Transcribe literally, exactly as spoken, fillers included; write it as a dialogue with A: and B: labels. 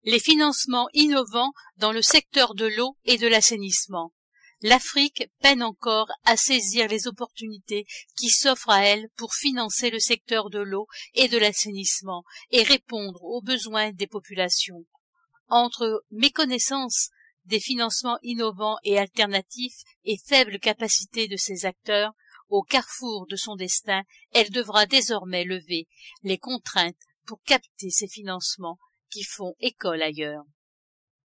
A: Les financements innovants dans le secteur de l'eau et de l'assainissement. L'Afrique peine encore à saisir les opportunités qui s'offrent à elle pour financer le secteur de l'eau et de l'assainissement et répondre aux besoins des populations. Entre méconnaissance des financements innovants et alternatifs et faible capacité de ses acteurs, au carrefour de son destin, elle devra désormais lever les contraintes pour capter ces financements qui font école ailleurs.